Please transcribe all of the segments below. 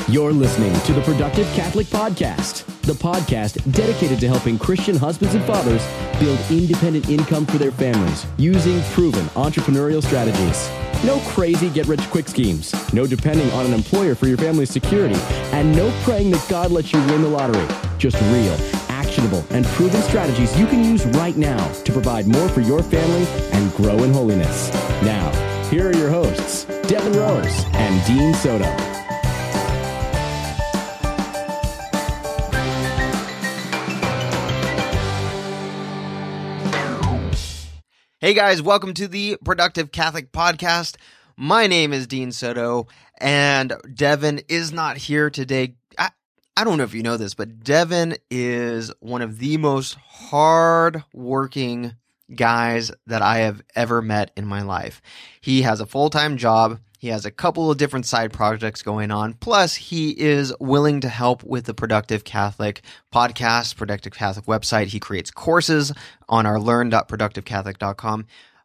You're listening to the Productive Catholic Podcast, the podcast dedicated to helping Christian husbands and fathers build independent income for their families using proven entrepreneurial strategies. No crazy get-rich-quick schemes, no depending on an employer for your family's security, and no praying that God lets you win the lottery. Just real, actionable, and proven strategies you can use right now to provide more for your family and grow in holiness. Now, here are your hosts, Devin Rose and Dean Soto. Hey guys, welcome to the Productive Catholic Podcast. My name is Dean Soto, and Devin is not here today. I don't know if you know this, but Devin is one of the most hard-working guys that I have ever met in my life. He has a full-time job. He has a couple of different side projects going on. Plus, he is willing to help with the Productive Catholic podcast, Productive Catholic website. He creates courses on our learn.productivecatholic.com.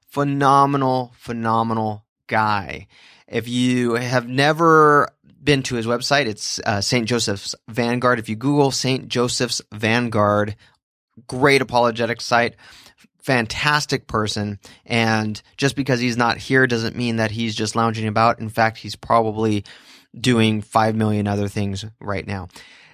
Phenomenal guy. If you have never been to his website, it's St. Joseph's Vanguard. If you Google St. Joseph's Vanguard, great apologetics site. Fantastic person, and just because he's not here doesn't mean that he's just lounging about. In fact, he's probably doing 5 million other things right now.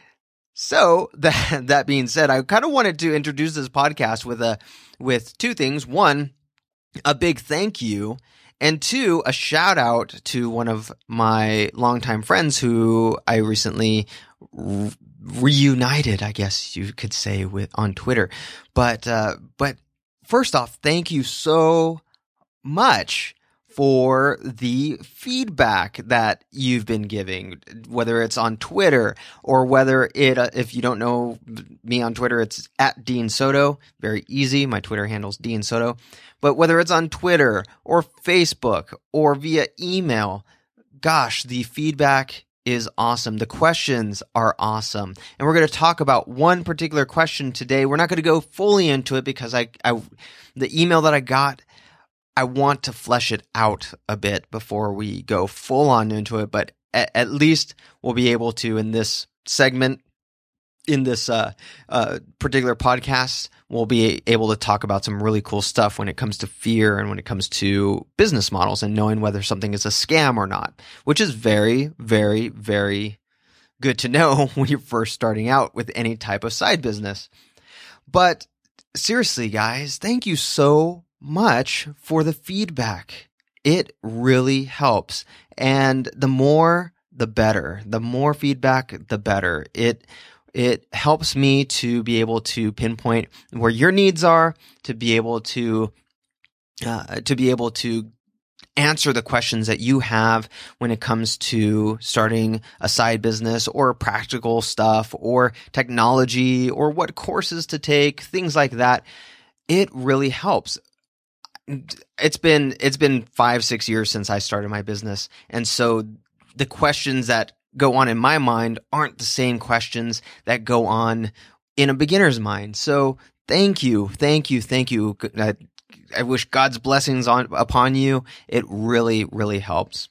So that being said, I kind of wanted to introduce this podcast with two things. One, a big thank you, and two, a shout out to one of my longtime friends who I recently reunited, I guess you could say, on Twitter. But first off, thank you so much for the feedback that you've been giving, whether it's on Twitter or whether if you don't know me on Twitter, it's at Dean Soto. Very easy. My Twitter handle's Dean Soto. But whether it's on Twitter or Facebook or via email, gosh, the feedback is awesome. The questions are awesome. And we're going to talk about one particular question today. We're not going to go fully into it because the email that I got, I want to flesh it out a bit before we go full on into it. But at least we'll be able to, in this segment, in this particular podcast, we'll be able to talk about some really cool stuff when it comes to fear and when it comes to business models and knowing whether something is a scam or not, which is very, very, very good to know when you're first starting out with any type of side business. But seriously, guys, thank you so much for the feedback. It really helps. And the more, the better. The more feedback, the better. It helps me to be able to pinpoint where your needs are, to be able to answer the questions that you have when it comes to starting a side business or practical stuff or technology or what courses to take, things like that. It really helps. It's been 5-6 years since I started my business, and so the questions that go on in my mind aren't the same questions that go on in a beginner's mind. So thank you. I wish God's blessings upon you. It really, really helps.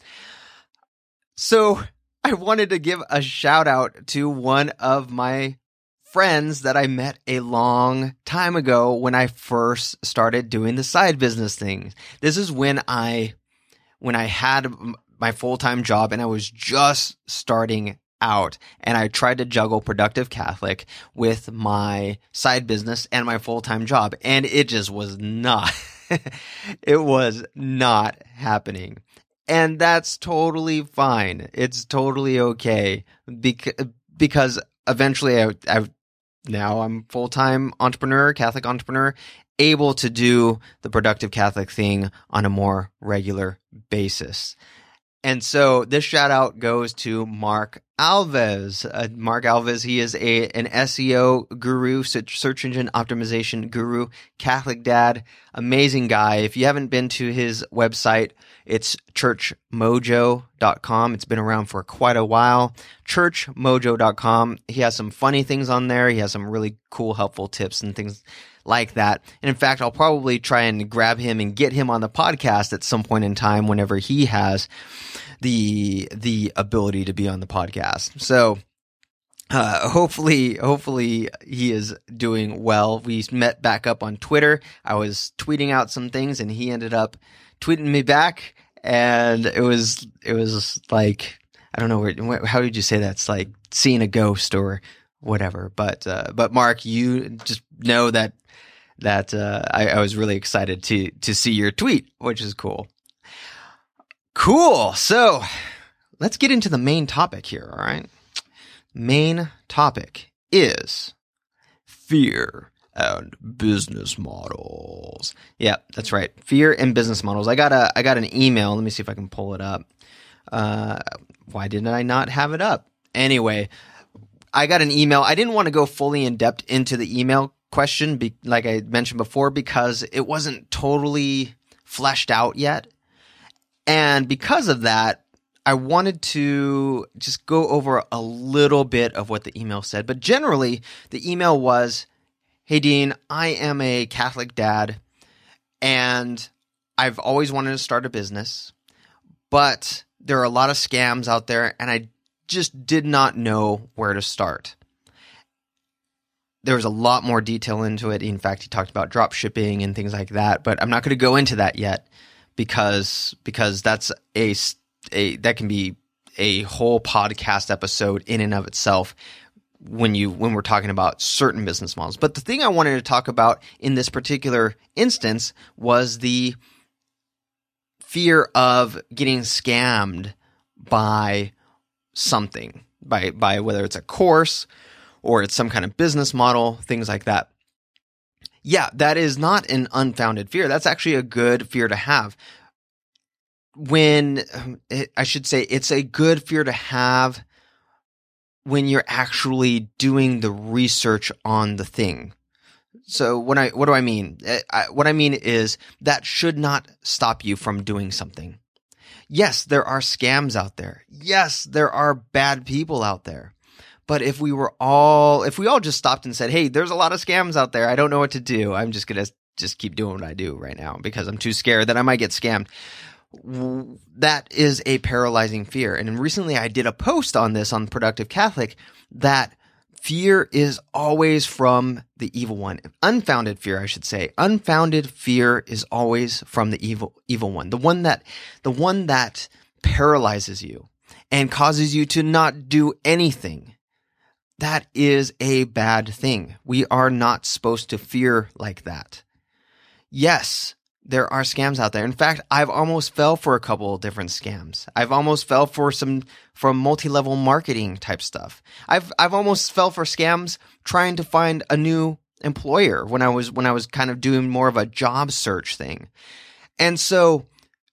So I wanted to give a shout out to one of my friends that I met a long time ago when I first started doing the side business thing. This is when I had my full-time job and I was just starting out, and I tried to juggle Productive Catholic with my side business and my full-time job, and it just was not it was not happening. And that's totally fine. It's totally okay because eventually now I'm full-time entrepreneur, Catholic entrepreneur, able to do the Productive Catholic thing on a more regular basis. And so this shout out goes to Mark Alves. Mark Alves, he is an SEO guru, search engine optimization guru, Catholic dad, amazing guy. If you haven't been to his website, it's churchmojo.com. It's been around for quite a while. Churchmojo.com. He has some funny things on there. He has some really cool, helpful tips and things like that. And in fact, I'll probably try and grab him and get him on the podcast at some point in time whenever he has the ability to be on the podcast. So hopefully he is doing well. We met back up on Twitter. I was tweeting out some things and he ended up tweeting me back, and it was like, I don't know how did you say that? It's like seeing a ghost or whatever. But Mark, you just know that I was really excited to see your tweet, which is cool. Cool. So let's get into the main topic here. All right. Main topic is fear and business models. Yeah, that's right. Fear and business models. I got an email. Let me see if I can pull it up. Why didn't I not have it up? Anyway, I got an email. I didn't want to go fully in depth into the email question, like I mentioned before, because it wasn't totally fleshed out yet. And because of that, I wanted to just go over a little bit of what the email said. But generally, the email was, hey, Dean, I am a Catholic dad, and I've always wanted to start a business, but there are a lot of scams out there, and I just did not know where to start. There was a lot more detail into it. In fact, he talked about drop shipping and things like that, but I'm not going to go into that yet because that's that can be a whole podcast episode in and of itself when we're talking about certain business models. But the thing I wanted to talk about in this particular instance was the fear of getting scammed by something, by whether it's a course or it's some kind of business model, things like that. Yeah, that is not an unfounded fear. That's actually a good fear to have. I should say it's a good fear to have when you're actually doing the research on the thing. So what do I mean? What I mean is that should not stop you from doing something. Yes, there are scams out there. Yes, there are bad people out there. But if we all just stopped and said, hey, there's a lot of scams out there, I don't know what to do, I'm just going to just keep doing what I do right now because I'm too scared that I might get scammed. That is a paralyzing fear. And recently I did a post on this on Productive Catholic that fear is always from the evil one. Unfounded fear, I should say. Unfounded fear is always from the evil one. The one that paralyzes you and causes you to not do anything. That is a bad thing. We are not supposed to fear like that. Yes, there are scams out there. In fact, I've almost fell for a couple of different scams. I've almost fell for multi-level marketing type stuff. I've almost fell for scams trying to find a new employer when I was kind of doing more of a job search thing. And so,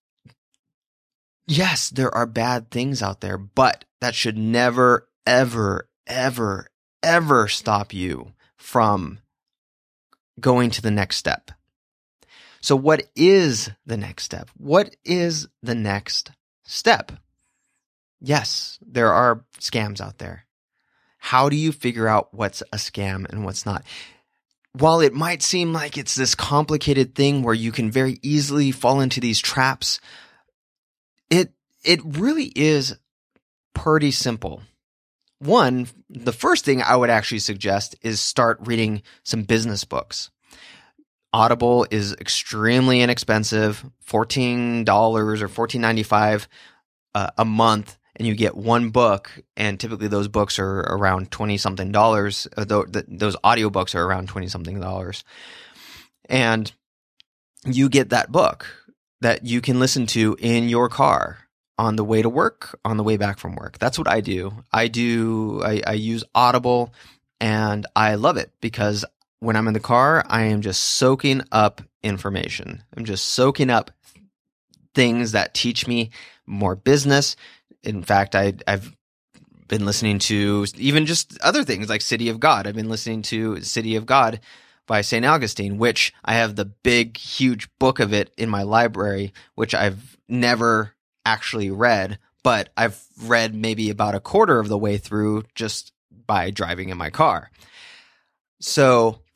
yes, there are bad things out there, but that should never, ever, ever, ever stop you from going to the next step. So what is the next step? What is the next step? Yes, there are scams out there. How do you figure out what's a scam and what's not? While it might seem like it's this complicated thing where you can very easily fall into these traps, it really is pretty simple. One, the first thing I would actually suggest is start reading some business books. Audible is extremely inexpensive, $14 or $14.95 a month, and you get one book, and typically those books are around $20-something. Those audiobooks are around $20-something. And you get that book that you can listen to in your car on the way to work, on the way back from work. That's what I do. I use Audible, and I love it because when I'm in the car, I am just soaking up information. I'm just soaking up things that teach me more business. In fact, I've been listening to even just other things like City of God. I've been listening to City of God by St. Augustine, which I have the big, huge book of it in my library, which I've never actually read, but I've read maybe about a quarter of the way through just by driving in my car. So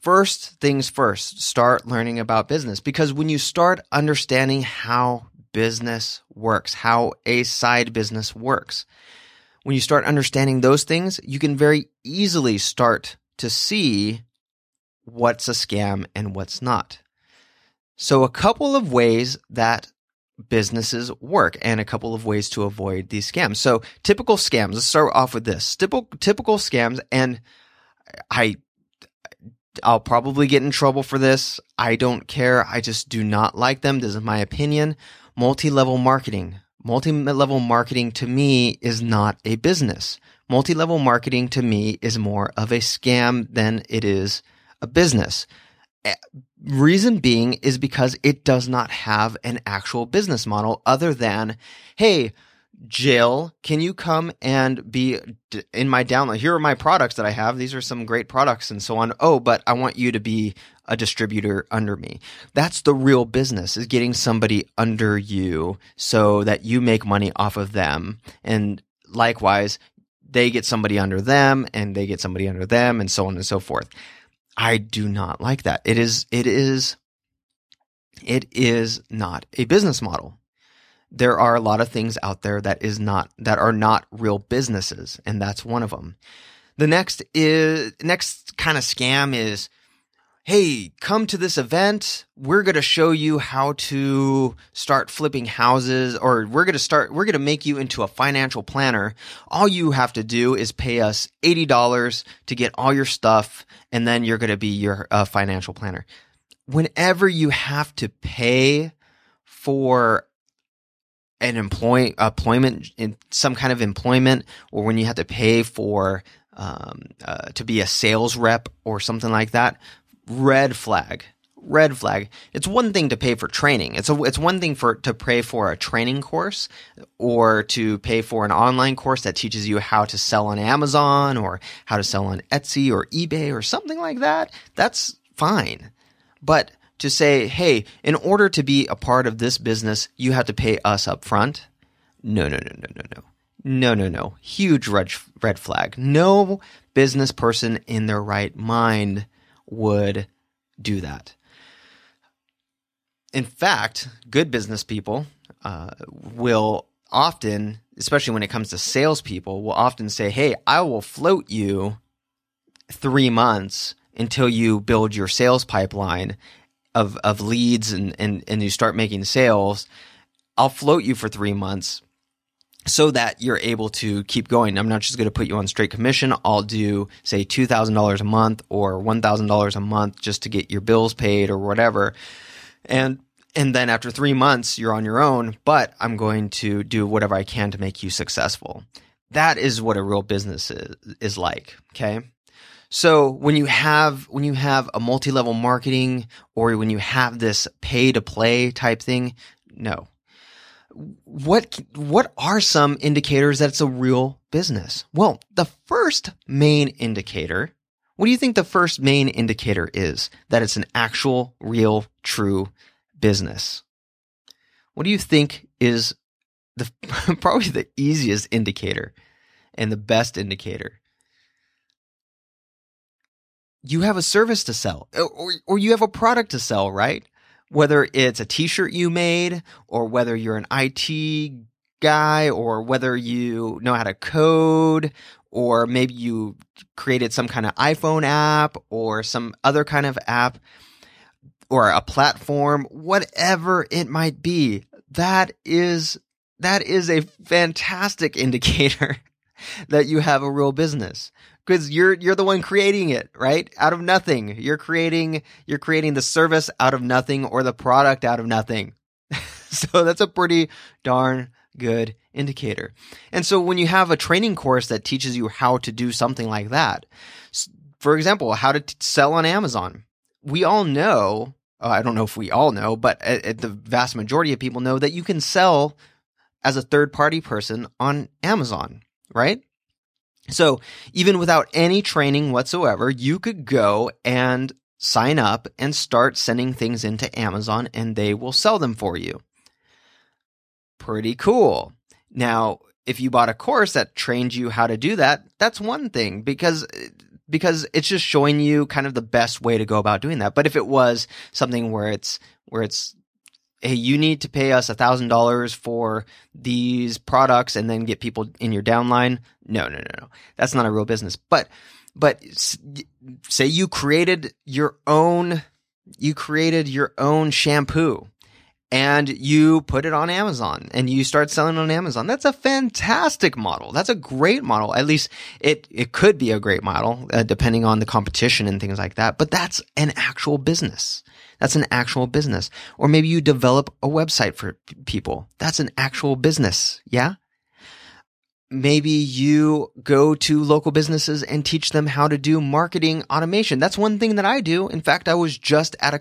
first things first, start learning about business, because when you start understanding how business works, how a side business works, when you start understanding those things, you can very easily start to see what's a scam and what's not. So a couple of ways that businesses work and a couple of ways to avoid these scams. So typical scams, let's start off with this. Typical scams, and I'll probably get in trouble for this. I don't care. I just do not like them. This is my opinion. Multi-level marketing. Multi-level marketing to me is not a business. Multi-level marketing to me is more of a scam than it is a business. Reason being is because it does not have an actual business model other than, hey, Jill, can you come and be in my download? Here are my products that I have. These are some great products and so on. Oh, but I want you to be a distributor under me. That's the real business, is getting somebody under you so that you make money off of them. And likewise, they get somebody under them and they get somebody under them and so on and so forth. I do not like that. It is not a business model. There are a lot of things out there that are not real businesses, and that's one of them. The next kind of scam is, hey, come to this event. We're going to show you how to start flipping houses, or we're going to make you into a financial planner. All you have to do is pay us $80 to get all your stuff, and then you're going to be your financial planner. Whenever you have to pay for an employment in some kind of employment, or when you have to pay for to be a sales rep or something like that, red flag. It's one thing to pay for training. It's one thing to pay for a training course, or to pay for an online course that teaches you how to sell on Amazon or how to sell on Etsy or eBay or something like that. That's fine. But to say, hey, in order to be a part of this business, you have to pay us up front. No. Huge red flag. No business person in their right mind would do that. In fact, good business people will often, especially when it comes to salespeople, will often say, hey, I will float you 3 months until you build your sales pipeline of leads and you start making sales. I'll float you for 3 months so that you're able to keep going. I'm not just going to put you on straight commission. I'll do, say, $2,000 a month or $1,000 a month just to get your bills paid or whatever. And then after 3 months, you're on your own, but I'm going to do whatever I can to make you successful. That is what a real business is like, okay? So when you have a multi-level marketing, or when you have this pay-to-play type thing, no. What are some indicators that it's a real business? Well, the first main indicator, what do you think the first main indicator is that it's an actual, real, true business? What do you think is probably the easiest indicator and the best indicator? You have a service to sell, or you have a product to sell, right? Whether it's a t-shirt you made, or whether you're an IT guy, or whether you know how to code, or maybe you created some kind of iPhone app or some other kind of app or a platform, whatever it might be, that is a fantastic indicator that you have a real business. Because you're the one creating it, right? Out of nothing. You're creating the service out of nothing, or the product out of nothing. So that's a pretty darn good indicator. And so when you have a training course that teaches you how to do something like that, for example, how to sell on Amazon, we all know, I don't know if we all know, but the vast majority of people know that you can sell as a third-party person on Amazon, right? So even without any training whatsoever, you could go and sign up and start sending things into Amazon, and they will sell them for you. Pretty cool. Now, if you bought a course that trained you how to do that, that's one thing, because because it's just showing you kind of the best way to go about doing that. But if it was something where it's, hey, you need to pay us $1,000 for these products and then get people in your downline. No. That's not a real business. But say you created your own shampoo and you put it on Amazon and you start selling on Amazon. That's a fantastic model. That's a great model. At least it could be a great model, depending on the competition and things like that. But that's an actual business. That's an actual business. Or maybe you develop a website for people. That's an actual business. Yeah. Maybe you go to local businesses and teach them how to do marketing automation. That's one thing that I do. In fact, I was just at a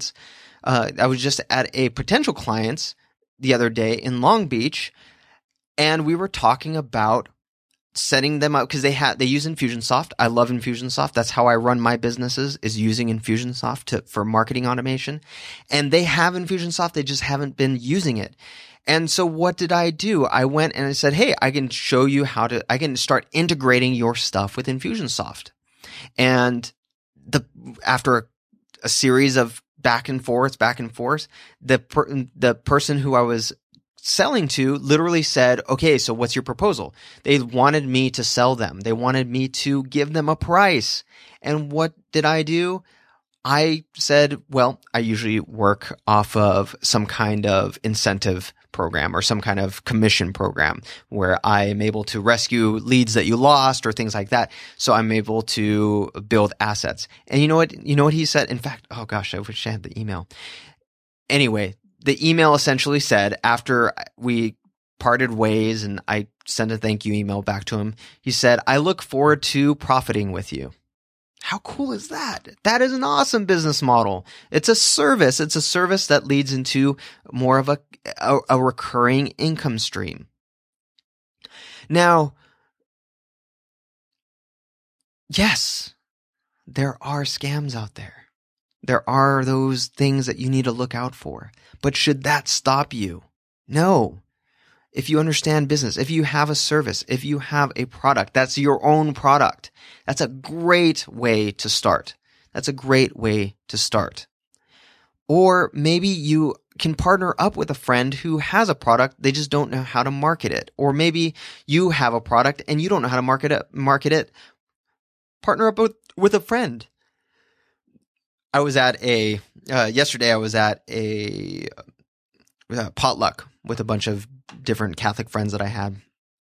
potential client's the other day in Long Beach, and we were talking about setting them up because they use Infusionsoft. I love Infusionsoft. That's how I run my businesses, is using Infusionsoft for marketing automation. And they have Infusionsoft. They just haven't been using it. And so what did I do? I went and I said, hey, I can show you I can start integrating your stuff with Infusionsoft. And after a series of back and forth, the person who I was selling to literally said, okay, so what's your proposal? They wanted me to sell them. They wanted me to give them a price. And what did I do? I said, well, I usually work off of some kind of incentive program or some kind of commission program where I am able to rescue leads that you lost or things like that. So I'm able to build assets. And you know what he said? In fact, oh gosh, I wish I had the email. Anyway, the email essentially said, after we parted ways and I sent a thank you email back to him, he said, I look forward to profiting with you. How cool is that? That is an awesome business model. It's a service. It's a service that leads into more of a recurring income stream. Now, yes, there are scams out there. There are those things that you need to look out for. But should that stop you? No. If you understand business, if you have a service, if you have a product, that's your own product. That's a great way to start. That's a great way to start. Or maybe you can partner up with a friend who has a product, they just don't know how to market it. Or maybe you have a product and you don't know how to market it. Partner up with a friend. I was at yesterday I was at a potluck with a bunch of different Catholic friends that I had.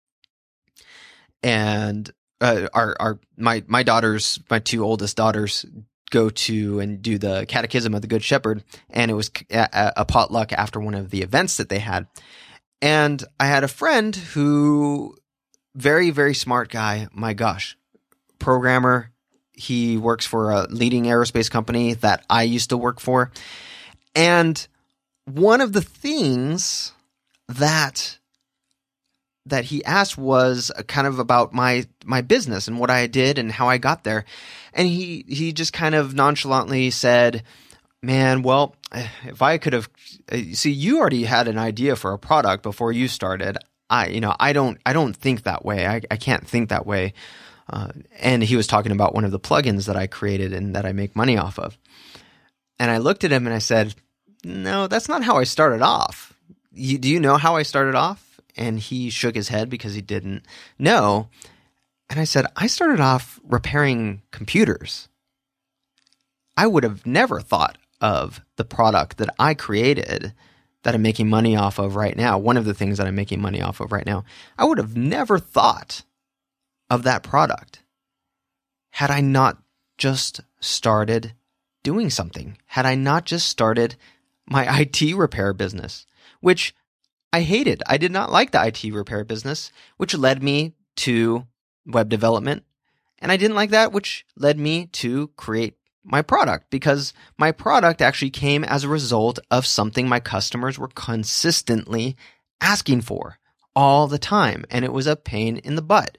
And my daughters, my two oldest daughters, go to and do the Catechism of the Good Shepherd, and it was a potluck after one of the events that they had. And I had a friend who, very, very smart guy, my gosh, programmer. He works for a leading aerospace company that I used to work for. And one of the things that he asked was kind of about my business and what I did and how I got there. And he just kind of nonchalantly said, man, well, if I could have, see, you already had an idea for a product before you started. I don't think that way. I can't think that way. And he was talking about one of the plugins that I created and that I make money off of. And I looked at him and I said, no, that's not how I started off. Do you know how I started off? And he shook his head because he didn't know. And I said, I started off repairing computers. I would have never thought of the product that I created that I'm making money off of right now. One of the things that I'm making money off of right now. I would have never thought of that product had I not just started doing something. Had I not just started my IT repair business, which I hated. I did not like the IT repair business, which led me to web development. And I didn't like that, which led me to create my product, because my product actually came as a result of something my customers were consistently asking for all the time. And it was a pain in the butt.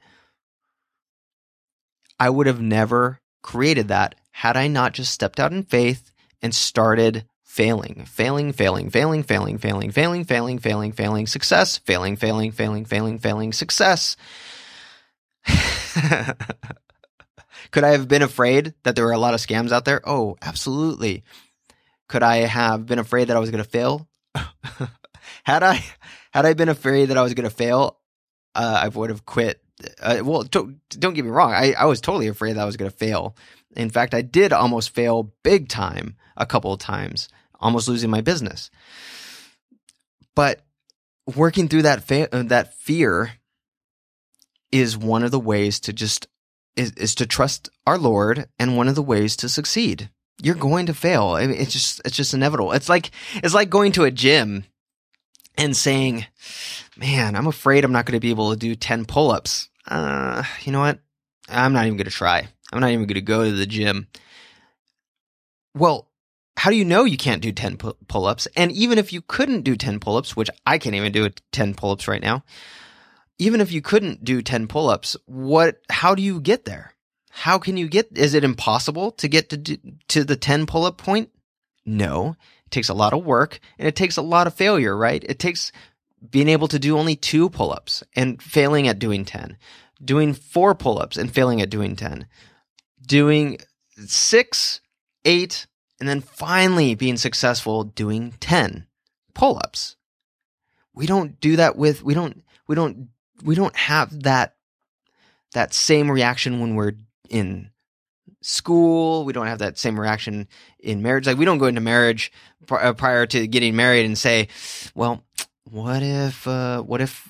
I would have never created that had I not just stepped out in faith and started failing, success, failing, success. Could I have been afraid that there were a lot of scams out there? Oh, absolutely. Could I have been afraid that I was going to fail? Had I been afraid that I was going to fail, I would have quit. Don't get me wrong. I was totally afraid that I was going to fail. In fact, I did almost fail big time a couple of times, almost losing my business. But working through that fear is one of the ways to is to trust our Lord, and one of the ways to succeed. You're going to fail. I mean, it's just inevitable. It's like going to a gym and saying, man, I'm afraid I'm not going to be able to do 10 pull-ups. You know what? I'm not even going to try. I'm not even going to go to the gym. Well, how do you know you can't do 10 pull-ups? And even if you couldn't do 10 pull-ups, which I can't even do 10 pull-ups right now, even if you couldn't do 10 pull-ups, how do you get there? How can you is it impossible to get to the 10 pull-up point? No. It takes a lot of work, and it takes a lot of failure, right? It takes being able to do only 2 pull-ups and failing at doing 10, doing 4 pull-ups and failing at doing 10, doing 6, 8, and then finally being successful doing 10 pull-ups. We don't do that we don't have that same reaction when we're in school. We don't have that same reaction in marriage. Like, we don't go into marriage prior to getting married and say, well, what if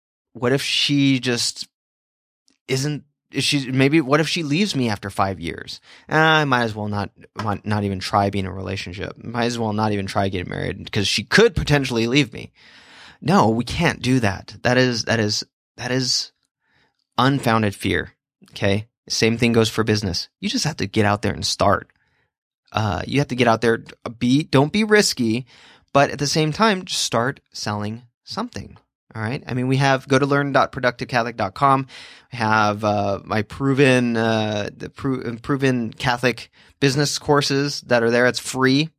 she just isn't, what if she leaves me after 5 years? I might as well not even try being in a relationship. Might as well not even try getting married, because she could potentially leave me. No, we can't do that. That is unfounded fear. Okay. Same thing goes for business. You just have to get out there and start. You have to get out there. Don't be risky, but at the same time, just start selling something. All right. I mean, go to learn.productivecatholic.com. We have my proven Catholic business courses that are there. It's free.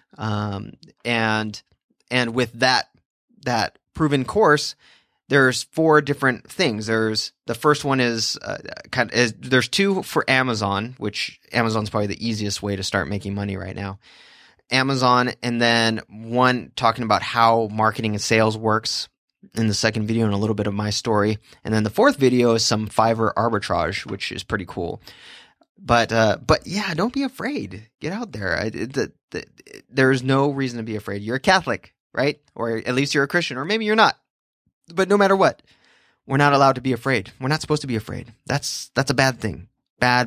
And with that proven course, there's 4 different things. The first one is there's 2 for Amazon, which Amazon's probably the easiest way to start making money right now. Amazon, and then 1 talking about how marketing and sales works in the second video, and a little bit of my story. And then the 4th video is some Fiverr arbitrage, which is pretty cool. But yeah, don't be afraid. Get out there. There's no reason to be afraid. You're a Catholic, right? Or at least you're a Christian, or maybe you're not. But no matter what, we're not allowed to be afraid. We're not supposed to be afraid. That's a bad thing. Bad.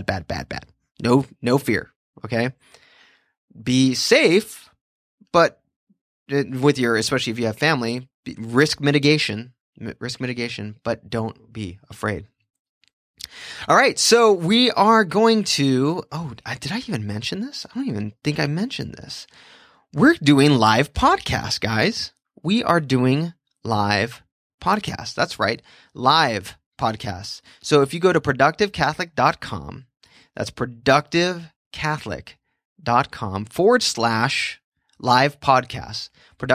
No fear. Okay. Be safe, but especially if you have family, risk mitigation, but don't be afraid. All right. So we are going to, did I even mention this? I don't even think I mentioned this. We're doing live podcasts, guys. We are doing live podcasts. That's right. Live podcasts. So if you go to productivecatholic.com, that's productivecatholic.com/live podcasts,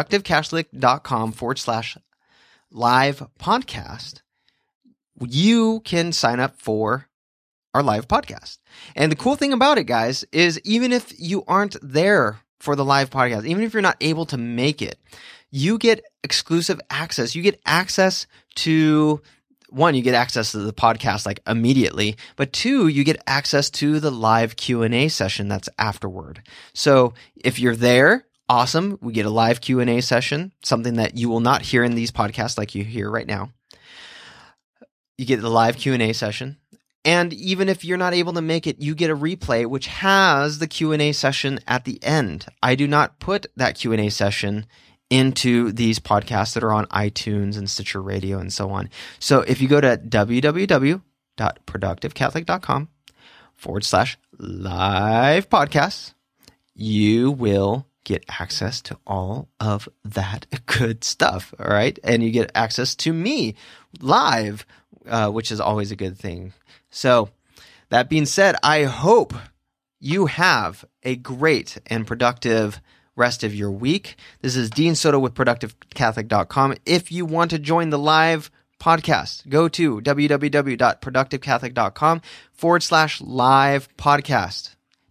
productivecatholic.com/live podcast, you can sign up for our live podcast. And the cool thing about it, guys, is even if you aren't there for the live podcast, even if you're not able to make it, you get exclusive access. You get access to, 1, you get access to the podcast like immediately, but 2, you get access to the live Q&A session that's afterward. So if you're there, awesome. We get a live Q&A session, something that you will not hear in these podcasts like you hear right now. You get the live Q&A session. And even if you're not able to make it, you get a replay, which has the Q&A session at the end. I do not put that Q&A session into these podcasts that are on iTunes and Stitcher Radio and so on. So if you go to www.productivecatholic.com/live podcasts, you will get access to all of that good stuff. All right. And you get access to me live, which is always a good thing. So that being said, I hope you have a great and productive rest of your week. This is Dean Soto with productivecatholic.com. If you want to join the live podcast. Go to www.productivecatholic.com/live podcast.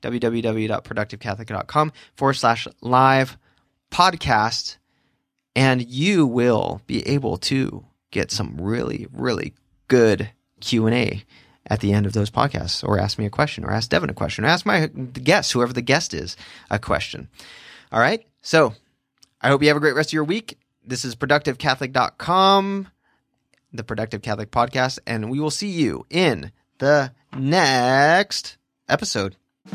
www.productivecatholic.com/live podcast. And you will be able to get some really, really good Q&A at the end of those podcasts, or ask me a question, or ask Devin a question, or ask the guest, whoever the guest is, a question. All right. So I hope you have a great rest of your week. This is ProductiveCatholic.com, the Productive Catholic Podcast, and we will see you in the next episode.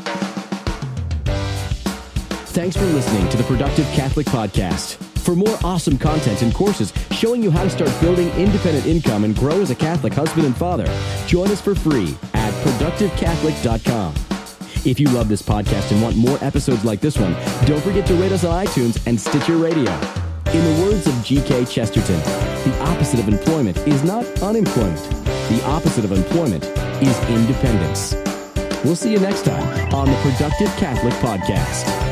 Thanks for listening to the Productive Catholic Podcast. For more awesome content and courses showing you how to start building independent income and grow as a Catholic husband and father, join us for free at ProductiveCatholic.com. If you love this podcast and want more episodes like this one, don't forget to rate us on iTunes and Stitcher Radio. In the words of G.K. Chesterton, the opposite of employment is not unemployment. The opposite of employment is independence. We'll see you next time on the Productive Catholic Podcast.